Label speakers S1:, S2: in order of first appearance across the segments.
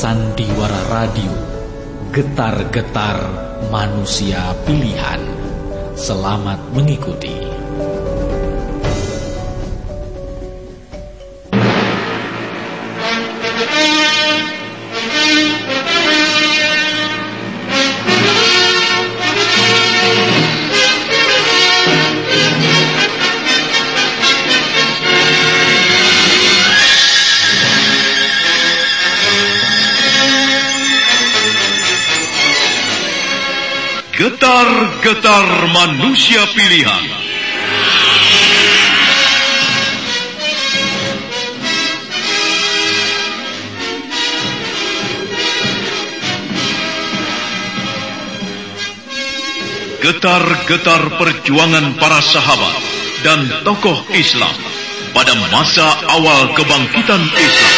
S1: Sandiwara Radio, getar-getar manusia pilihan. Selamat mengikuti.
S2: Getar-getar manusia pilihan. Getar-getar perjuangan para sahabat dan tokoh Islam pada masa awal kebangkitan Islam.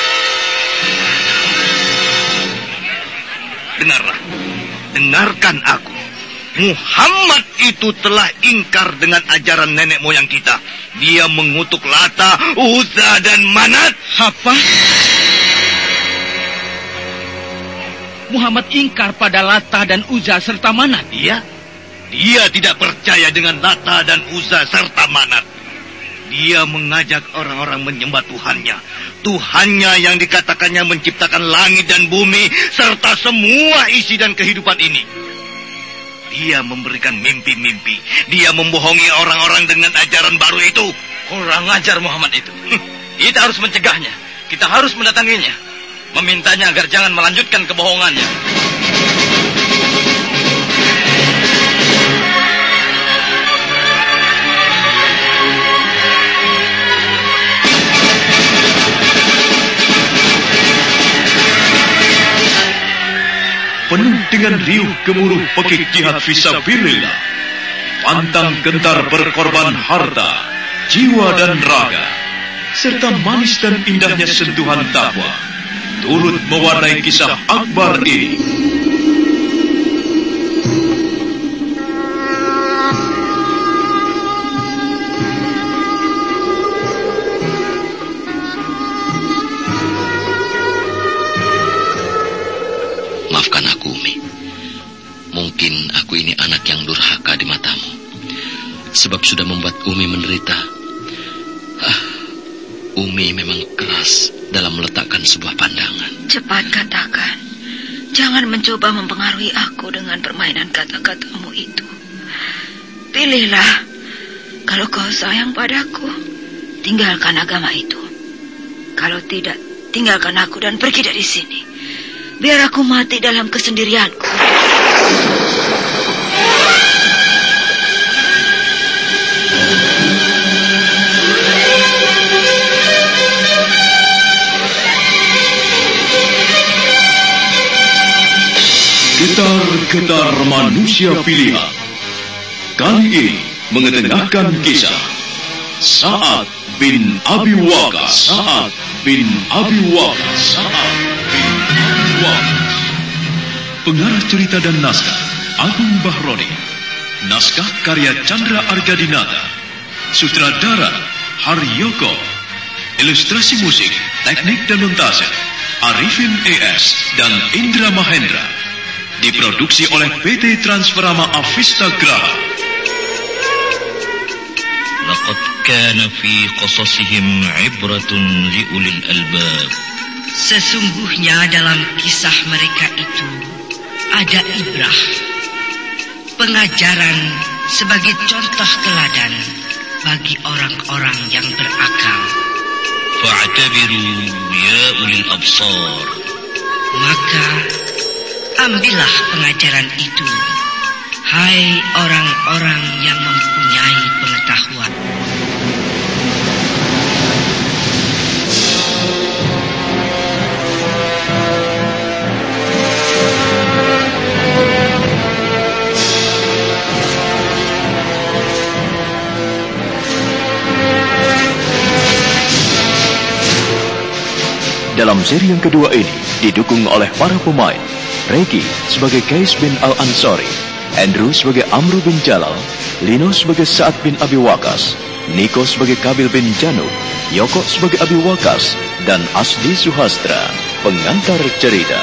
S3: Dengarlah, dengarkan aku. Muhammad itu telah ingkar dengan ajaran nenek moyang kita. Dia mengutuk Lata, Uzza dan Manat.
S4: Apa? Muhammad ingkar pada Lata dan Uzza serta Manat?
S3: Dia tidak percaya dengan Lata dan Uzza serta Manat. Dia mengajak orang-orang menyembah Tuhannya. Tuhannya yang dikatakannya menciptakan langit dan bumi serta semua isi dan kehidupan ini. Dia memberikan mimpi-mimpi. Dia membohongi orang-orang dengan ajaran baru itu.
S4: Kurang ajar Muhammad itu. Kita harus mencegahnya. Kita harus mendatanginya. Memintanya agar jangan melanjutkan kebohongannya.
S2: Penuh dengan riuh gemuruh pekik jihad fisabilillah, pantang gentar berkorban harta, jiwa dan raga, serta manis dan indahnya sentuhan takwa, turut mewarnai kisah akbar ini.
S5: Maafkan aku, Umi. Mungkin aku ini anak yang durhaka di matamu, sebab sudah membuat Umi menderita. Umi memang keras dalam meletakkan sebuah pandangan.
S6: Cepat katakan. Jangan mencoba mempengaruhi aku dengan permainan kata-katamu itu. Pilihlah. Kalau kau sayang padaku, tinggalkan agama itu. Kalau tidak, tinggalkan aku dan pergi dari sini. Biar aku mati dalam kesendirianku.
S2: Getar-getar manusia pilihan. Kali ini mengetengahkan kisah Sa'ad bin Abi Waqqas. Pengarah cerita dan naskah Agung Bahroni. Naskah karya Chandra Argadinata. Sutradara Haryoko. Ilustrasi musik, teknik dan montase Arifin ES dan Indra Mahendra. Diproduksi oleh PT Transferama Avista Graha.
S7: Laqad kana fi qasasihim ibratun liulil albab.
S8: Sesungguhnya dalam kisah mereka itu ada ibrah, pengajaran sebagai contoh teladan bagi orang-orang yang berakal.
S7: Fa'tabiru ya ulil absar.
S8: Maka ambillah pengajaran itu, hai orang-orang yang mempunyai pengetahuan.
S9: Dalam seri yang kedua ini didukung oleh para pemain: Regi sebagai Qais bin Al-Ansari, Andrew sebagai Amru bin Jalal, Lino sebagai Sa'ad bin Abi Waqqas, Niko sebagai Kabil bin Janub, Yoko sebagai Abi Waqqas, dan Asli Suhastra. pengantar cerita.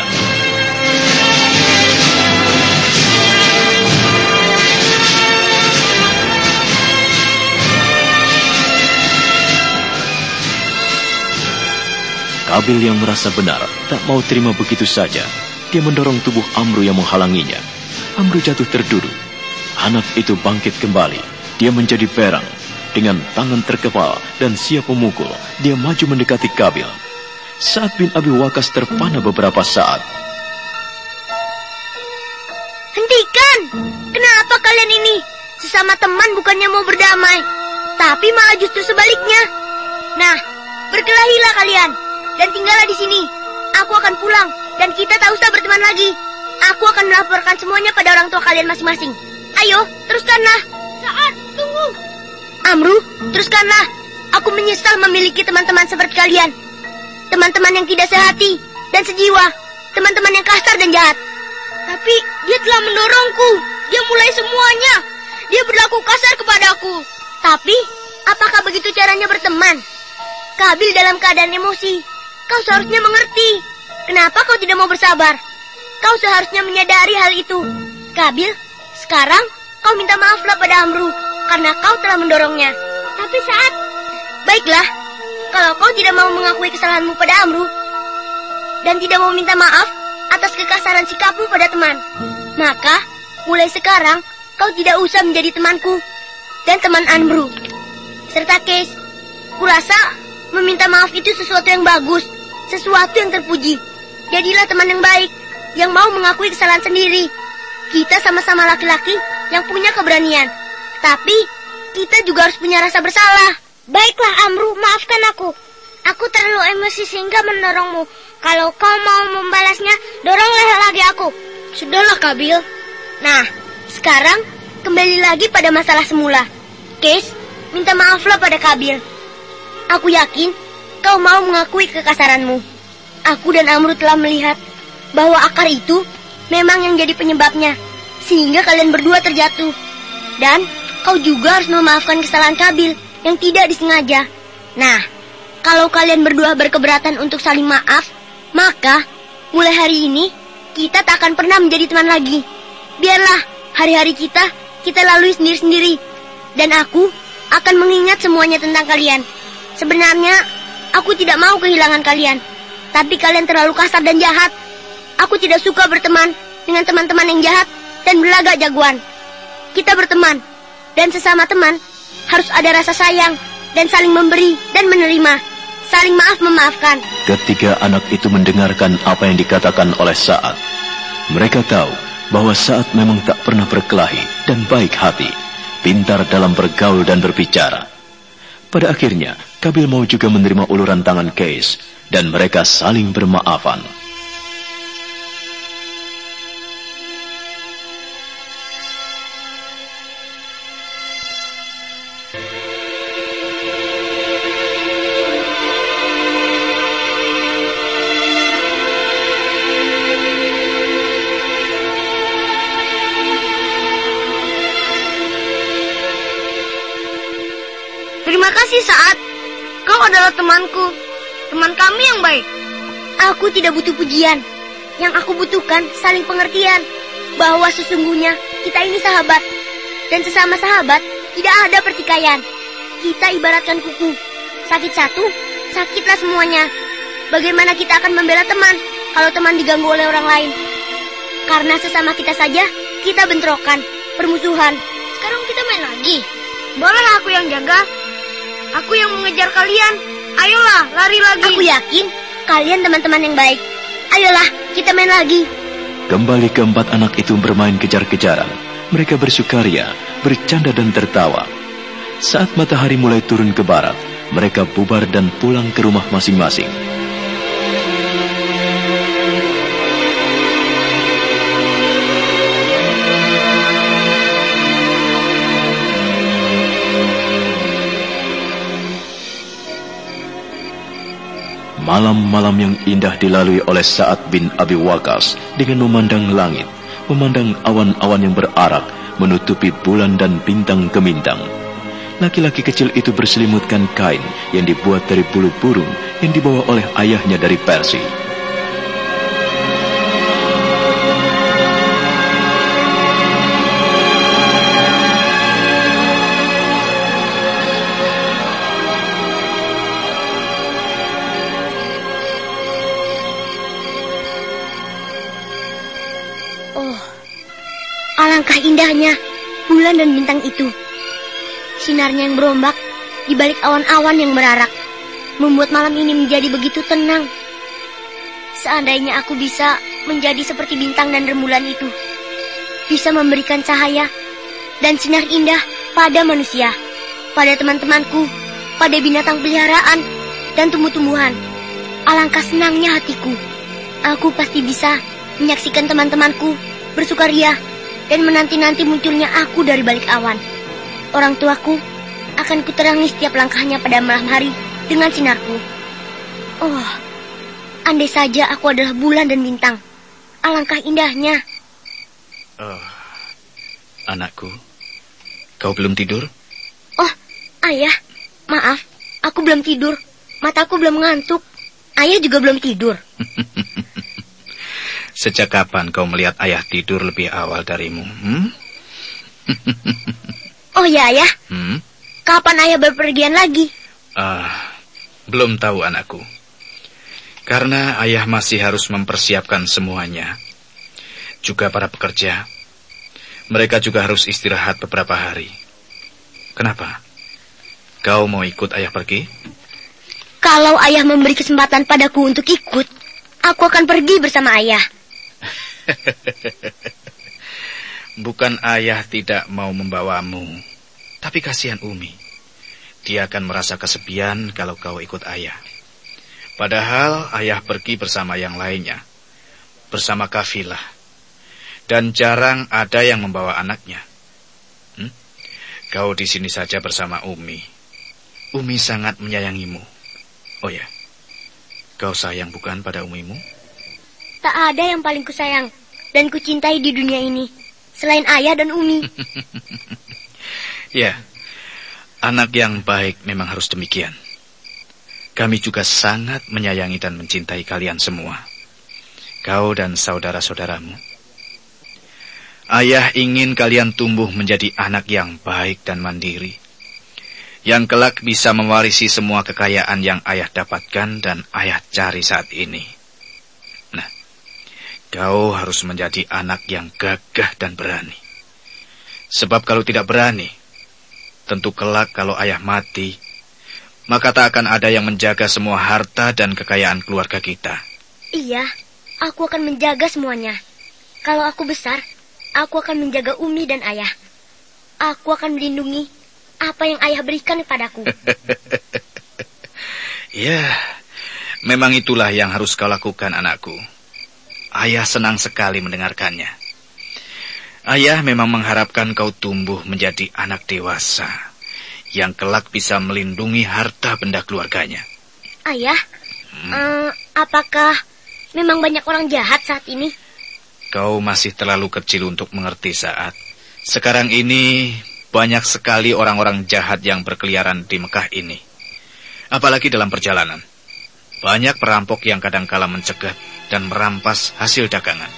S9: Kabil yang merasa benar tak mau terima begitu saja. Dia mendorong tubuh Amru yang menghalanginya. Amru jatuh terduduk. Hanaf itu bangkit kembali. Dia menjadi perang. Dengan tangan terkepal dan siap memukul, dia maju mendekati Kabil. Sa'ad bin Abi Waqqas terpana beberapa saat.
S10: Hentikan! Kenapa kalian ini? Sesama teman bukannya mau berdamai, tapi malah justru sebaliknya. Nah, berkelahilah kalian dan tinggallah di sini. Aku akan pulang dan kita tak usah berteman lagi. Aku akan melaporkan semuanya pada orang tua kalian masing-masing. Ayo, teruskanlah. Sa'ad, tunggu. Amru, teruskanlah. Aku menyesal memiliki teman-teman seperti kalian. Teman-teman yang tidak sehati dan sejiwa. Teman-teman yang kasar dan jahat. Tapi dia telah mendorongku. Dia mulai semuanya. Dia berlaku kasar kepadaku. Tapi, apakah begitu caranya berteman? Kabil dalam keadaan emosi. Kau seharusnya mengerti. Kenapa kau tidak mau bersabar? Kau seharusnya menyadari hal itu. Kabil, sekarang kau minta maaflah pada Amru karena kau telah mendorongnya. Tapi Sa'ad, baiklah, kalau kau tidak mau mengakui kesalahanmu pada Amru dan tidak mau minta maaf atas kekasaran sikapmu pada teman, maka mulai sekarang kau tidak usah menjadi temanku dan teman Amru serta Qais. Kurasa meminta maaf itu sesuatu yang bagus, sesuatu yang terpuji. Jadilah teman yang baik, yang mau mengakui kesalahan sendiri. Kita sama-sama laki-laki yang punya keberanian, tapi kita juga harus punya rasa bersalah. Baiklah Amru, maafkan aku. Aku terlalu emosi sehingga mendorongmu. Kalau kau mau membalasnya, doronglah lagi aku. Sudahlah Kabil. Nah, sekarang kembali lagi pada masalah semula. Qais, minta maaflah pada Kabil. Aku yakin kau mau mengakui kekasaranmu. Aku dan Amru telah melihat bahwa akar itu memang yang jadi penyebabnya, sehingga kalian berdua terjatuh. Dan kau juga harus memaafkan kesalahan Kabil yang tidak disengaja. Nah, kalau kalian berdua berkeberatan untuk saling maaf, maka mulai hari ini kita tak akan pernah menjadi teman lagi. Biarlah hari-hari kita lalui sendiri-sendiri. Dan aku akan mengingat semuanya tentang kalian. Sebenarnya aku tidak mau kehilangan kalian, tapi kalian terlalu kasar dan jahat. Aku tidak suka berteman dengan teman-teman yang jahat dan berlagak jagoan. Kita berteman, dan sesama teman harus ada rasa sayang dan saling memberi dan menerima, saling maaf-memaafkan.
S9: Ketiga anak itu mendengarkan apa yang dikatakan oleh Sa'ad. Mereka tahu bahwa Sa'ad memang tak pernah berkelahi dan baik hati, pintar dalam bergaul dan berbicara. Pada akhirnya, Kabil mau juga menerima uluran tangan Qais, dan mereka saling bermaafan.
S10: Terima kasih Sa'ad. Kau adalah temanku, teman kami yang baik. Aku tidak butuh pujian. Yang aku butuhkan saling pengertian, bahwa sesungguhnya kita ini sahabat, dan sesama sahabat tidak ada pertikaian. Kita ibaratkan kuku, sakit satu, sakitlah semuanya. Bagaimana kita akan membela teman kalau teman diganggu oleh orang lain? Karena sesama kita saja kita bentrokan, permusuhan. Sekarang kita main lagi. Bolehlah aku yang jaga. Aku yang mengejar kalian. Ayolah, lari lagi. Aku yakin kalian teman-teman yang baik. Ayolah, kita main lagi.
S9: Kembali keempat anak itu bermain kejar-kejaran. Mereka bersukaria, bercanda dan tertawa. Saat matahari mulai turun ke barat, mereka bubar dan pulang ke rumah masing-masing. Malam-malam yang indah dilalui oleh Sa'ad bin Abi Waqqas dengan memandang langit, memandang awan-awan yang berarak menutupi bulan dan bintang gemintang. Laki-laki kecil itu berselimutkan kain yang dibuat dari bulu burung yang dibawa oleh ayahnya dari Persia.
S10: Oh, alangkah indahnya bulan dan bintang itu. Sinarnya yang berombak di balik awan-awan yang merarak membuat malam ini menjadi begitu tenang. Seandainya aku bisa menjadi seperti bintang dan rembulan itu, bisa memberikan cahaya dan sinar indah pada manusia, pada teman-temanku, pada binatang peliharaan dan tumbuh-tumbuhan. Alangkah senangnya hatiku. Aku pasti bisa menyaksikan teman-temanku bersukaria dan menanti-nanti munculnya aku dari balik awan. Orang tuaku akan kuterangi setiap langkahnya pada malam hari dengan sinarku. Oh, andai saja aku adalah bulan dan bintang. Alangkah indahnya.
S11: Oh, anakku, kau belum tidur?
S10: Oh, ayah, maaf, aku belum tidur. Mataku belum ngantuk. Ayah juga belum tidur.
S11: Sejak kapan kau melihat ayah tidur lebih awal darimu?
S10: Oh ya, ayah. Kapan ayah berpergian lagi?
S11: Belum tahu, anakku. Karena ayah masih harus mempersiapkan semuanya. Juga para pekerja. Mereka juga harus istirahat beberapa hari. Kenapa? Kau mau ikut ayah pergi?
S10: Kalau ayah memberi kesempatan padaku untuk ikut, aku akan pergi bersama ayah.
S11: Bukan ayah tidak mau membawamu, tapi kasihan Umi. Dia akan merasa kesepian kalau kau ikut ayah. Padahal ayah pergi bersama yang lainnya, bersama kafilah. Dan jarang ada yang membawa anaknya. Kau di sini saja bersama Umi. Umi sangat menyayangimu. Oh ya, kau sayang bukan pada Umimu?
S10: Tak ada yang paling kusayang dan kucintai di dunia ini selain ayah dan Umi.
S11: Ya, anak yang baik memang harus demikian. Kami juga sangat menyayangi dan mencintai kalian semua. Kau dan saudara-saudaramu. Ayah ingin kalian tumbuh menjadi anak yang baik dan mandiri, yang kelak bisa mewarisi semua kekayaan yang ayah dapatkan dan ayah cari saat ini. Nah, kau harus menjadi anak yang gagah dan berani. Sebab kalau tidak berani, tentu kelak kalau ayah mati, maka tak akan ada yang menjaga semua harta dan kekayaan keluarga kita.
S10: Iya, aku akan menjaga semuanya. Kalau aku besar, aku akan menjaga Umi dan ayah. Aku akan melindungi apa yang ayah berikan kepadaku.
S11: Ya, memang itulah yang harus kau lakukan, anakku. Ayah senang sekali mendengarkannya. Ayah memang mengharapkan kau tumbuh menjadi anak dewasa, yang kelak bisa melindungi harta benda keluarganya.
S10: Ayah, apakah memang banyak orang jahat saat ini?
S11: Kau masih terlalu kecil untuk mengerti saat. Sekarang ini banyak sekali orang-orang jahat yang berkeliaran di Mekah ini. Apalagi dalam perjalanan. Banyak perampok yang kadangkala mencegat dan merampas hasil dagangan.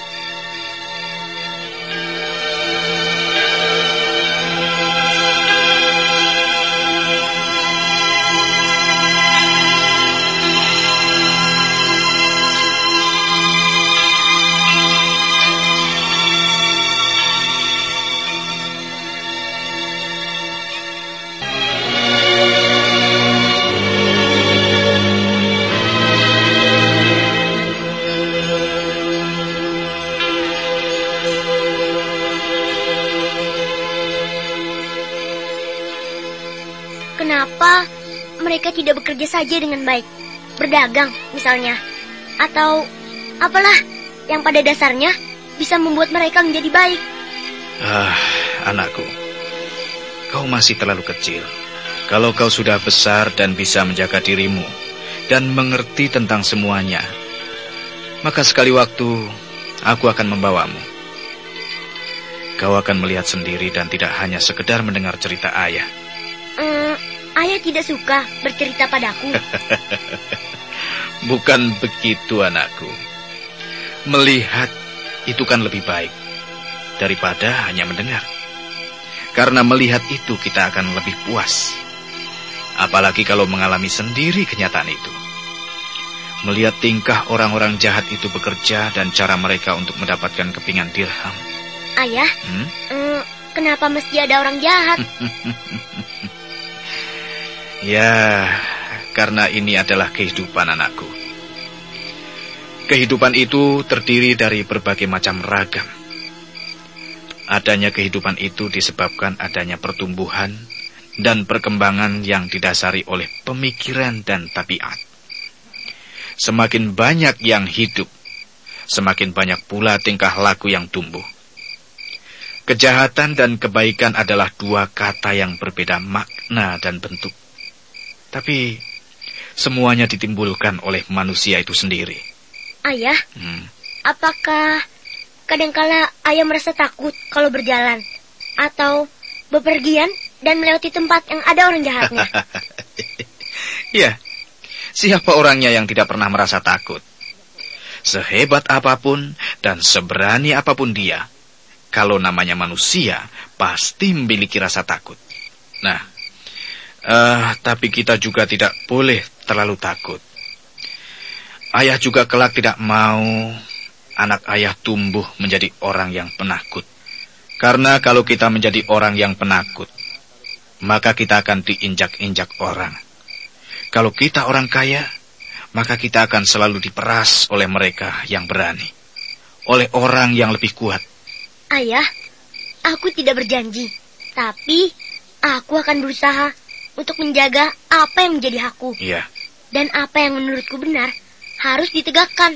S10: Kenapa mereka tidak bekerja saja dengan baik? Berdagang misalnya. Atau apalah yang pada dasarnya bisa membuat mereka menjadi baik.
S11: Anakku, kau masih terlalu kecil. Kalau kau sudah besar dan bisa menjaga dirimu dan mengerti tentang semuanya, maka sekali waktu aku akan membawamu. Kau akan melihat sendiri dan tidak hanya sekedar mendengar cerita ayah.
S10: Ayah tidak suka bercerita padaku.
S11: Bukan begitu, anakku. Melihat itu kan lebih baik daripada hanya mendengar. Karena melihat itu kita akan lebih puas. Apalagi kalau mengalami sendiri kenyataan itu. Melihat tingkah orang-orang jahat itu bekerja dan cara mereka untuk mendapatkan kepingan dirham.
S10: Ayah, kenapa mesti ada orang jahat?
S11: Ya, karena ini adalah kehidupan anakku. Kehidupan itu terdiri dari berbagai macam ragam. Adanya kehidupan itu disebabkan adanya pertumbuhan dan perkembangan yang didasari oleh pemikiran dan tabiat. Semakin banyak yang hidup, semakin banyak pula tingkah laku yang tumbuh. Kejahatan dan kebaikan adalah dua kata yang berbeda makna dan bentuk. Tapi semuanya ditimbulkan oleh manusia itu sendiri.
S10: Ayah, apakah kadangkala ayah merasa takut kalau berjalan? Atau bepergian dan melewati tempat yang ada orang jahatnya?
S11: Ya, siapa orangnya yang tidak pernah merasa takut? Sehebat apapun dan seberani apapun dia, kalau namanya manusia, pasti memiliki rasa takut. Nah, tapi kita juga tidak boleh terlalu takut. Ayah juga kelak tidak mau anak ayah tumbuh menjadi orang yang penakut. Karena kalau kita menjadi orang yang penakut, maka kita akan diinjak-injak orang. Kalau kita orang kaya, maka kita akan selalu diperas oleh mereka yang berani, oleh orang yang lebih kuat.
S10: Ayah, aku tidak berjanji, tapi aku akan berusaha untuk menjaga apa yang menjadi hakku.
S11: Iya.
S10: Dan apa yang menurutku benar harus ditegakkan.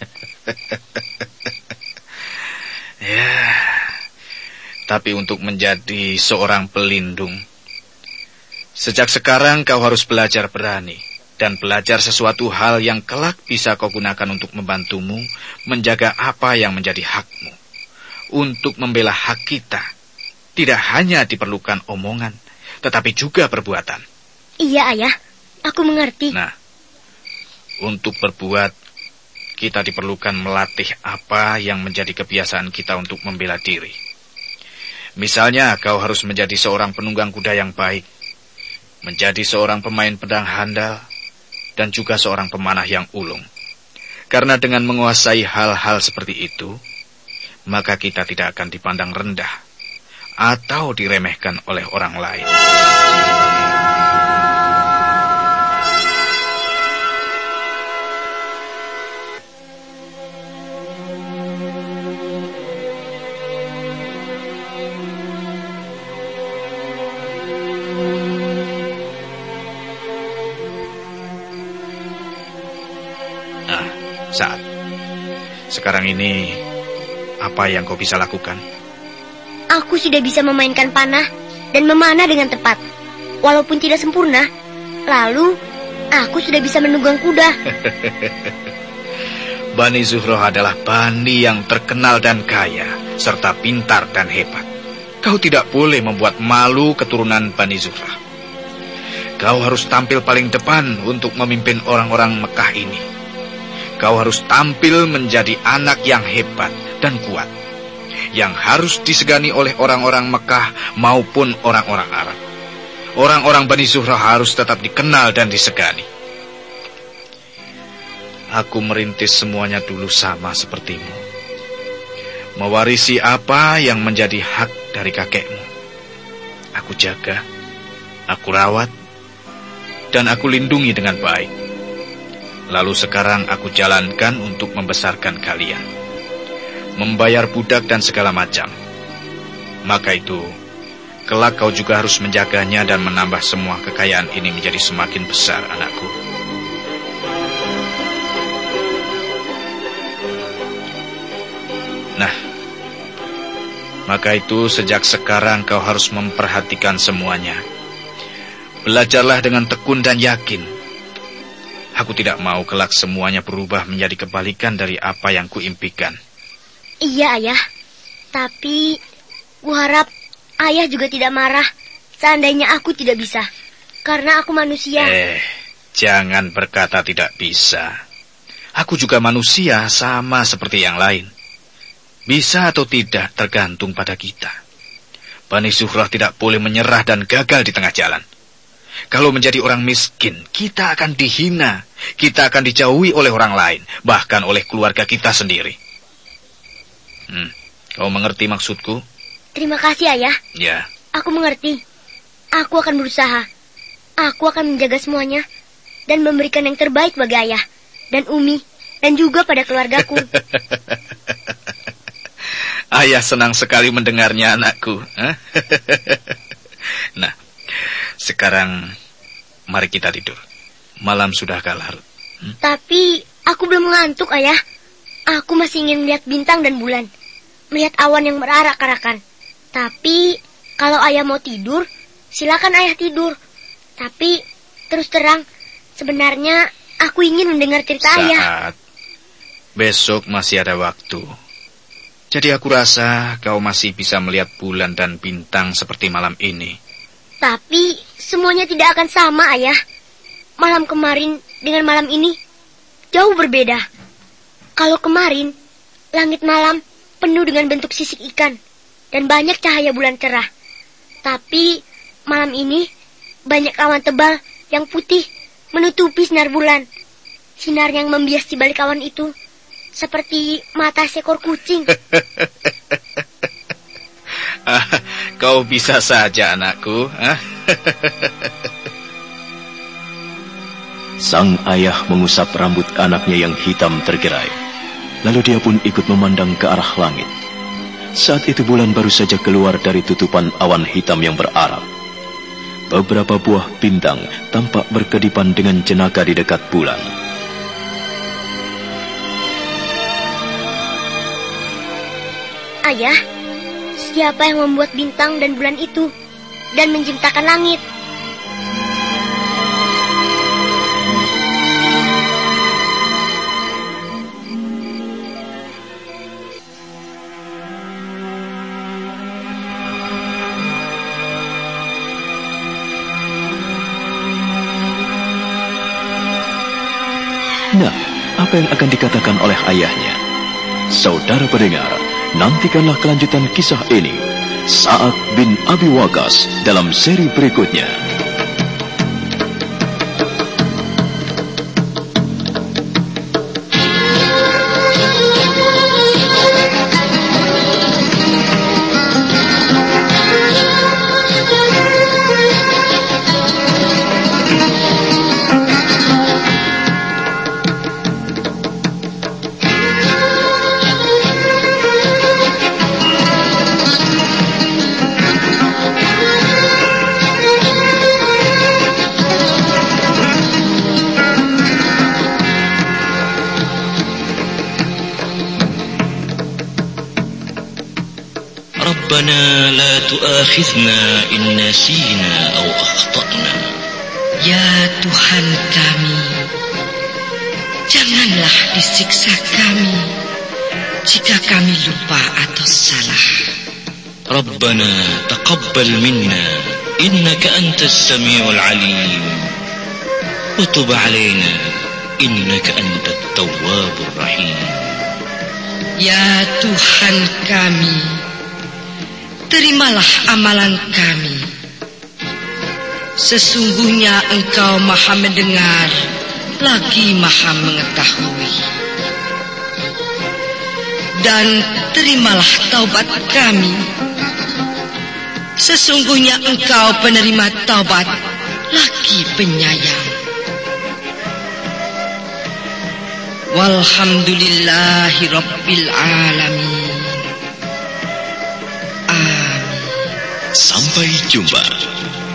S11: Ya, tapi untuk menjadi seorang pelindung, sejak sekarang kau harus belajar berani dan belajar sesuatu hal yang kelak bisa kau gunakan untuk membantumu menjaga apa yang menjadi hakmu. Untuk membela hak kita, tidak hanya diperlukan omongan, tetapi juga perbuatan.
S10: Iya, Ayah. Aku mengerti.
S11: Nah, untuk berbuat, kita diperlukan melatih apa yang menjadi kebiasaan kita untuk membela diri. Misalnya, kau harus menjadi seorang penunggang kuda yang baik, menjadi seorang pemain pedang handal, dan juga seorang pemanah yang ulung. Karena dengan menguasai hal-hal seperti itu, maka kita tidak akan dipandang rendah atau diremehkan oleh orang lain. Saat sekarang ini, apa yang kau bisa lakukan?
S10: Aku sudah bisa memainkan panah dan memanah dengan tepat, walaupun tidak sempurna. Lalu, aku sudah bisa menunggang kuda.
S11: Bani Zuhroh adalah bani yang terkenal dan kaya, serta pintar dan hebat. Kau tidak boleh membuat malu keturunan Bani Zuhroh. Kau harus tampil paling depan untuk memimpin orang-orang Mekah ini. Kau harus tampil menjadi anak yang hebat dan kuat, yang harus disegani oleh orang-orang Mekah maupun orang-orang Arab. Orang-orang Bani Zuhroh harus tetap dikenal dan disegani. Aku merintis semuanya dulu sama sepertimu. Mewarisi apa yang menjadi hak dari kakekmu. Aku jaga, aku rawat, dan aku lindungi dengan baik. Lalu sekarang aku jalankan untuk membesarkan kalian, membayar budak dan segala macam. Maka itu, kelak kau juga harus menjaganya dan menambah semua kekayaan ini menjadi semakin besar, anakku. Nah, maka itu sejak sekarang kau harus memperhatikan semuanya. Belajarlah dengan tekun dan yakin. Aku tidak mau kelak semuanya berubah menjadi kebalikan dari apa yang kuimpikan.
S10: Iya, Ayah. Tapi, kuharap Ayah juga tidak marah seandainya aku tidak bisa. Karena aku manusia.
S11: Jangan berkata tidak bisa. Aku juga manusia sama seperti yang lain. Bisa atau tidak tergantung pada kita. Bani Zuhroh tidak boleh menyerah dan gagal di tengah jalan. Kalau menjadi orang miskin, kita akan dihina. Kita akan dijauhi oleh orang lain, bahkan oleh keluarga kita sendiri. Kau mengerti maksudku?
S10: Terima kasih, Ayah.
S11: Ya.
S10: Aku mengerti. Aku akan berusaha. Aku akan menjaga semuanya dan memberikan yang terbaik bagi Ayah dan Umi dan juga pada keluargaku.
S11: Ayah senang sekali mendengarnya, anakku. Nah, sekarang mari kita tidur. Malam sudah agak larut.
S10: Tapi aku belum ngantuk, Ayah. Aku masih ingin melihat bintang dan bulan, melihat awan yang berarak-arakan. Tapi kalau Ayah mau tidur, silakan Ayah tidur. Tapi terus terang, sebenarnya aku ingin mendengar cerita Ayah.
S11: Besok masih ada waktu. Jadi aku rasa kau masih bisa melihat bulan dan bintang seperti malam ini.
S10: Tapi semuanya tidak akan sama, Ayah. Malam kemarin dengan malam ini jauh berbeda. Kalau kemarin, langit malam penuh dengan bentuk sisik ikan dan banyak cahaya bulan cerah. Tapi malam ini banyak awan tebal yang putih menutupi sinar bulan. Sinar yang membias di balik awan itu seperti mata seekor kucing.
S11: Kau bisa saja, anakku.
S9: Sang ayah mengusap rambut anaknya yang hitam tergerai. Lalu dia pun ikut memandang ke arah langit. Saat itu bulan baru saja keluar dari tutupan awan hitam yang berarak. Beberapa buah bintang tampak berkedipan dengan jenaka di dekat bulan.
S10: Ayah, siapa yang membuat bintang dan bulan itu dan menciptakan langit?
S9: Nah, apa yang akan dikatakan oleh ayahnya? Saudara pendengar, nantikanlah kelanjutan kisah ini Sa'ad bin Abi Waqqas dalam seri berikutnya.
S7: ربنا لا تؤاخذنا إن نسينا أو أخطأنا.
S8: Ya Tuhan kami, janganlah disiksa kami jika kami lupa atau salah.
S7: ربنا تقبل منا إنك أنت السميع العليم وتب علينا إنك أنت التواب الرحيم.
S8: Ya Tuhan kami, terimalah amalan kami. Sesungguhnya Engkau Maha mendengar, lagi Maha mengetahui. Dan terimalah taubat kami. Sesungguhnya Engkau penerima taubat, lagi penyayang. Walhamdulillahi Rabbil Alamin.
S9: Sampai jumpa.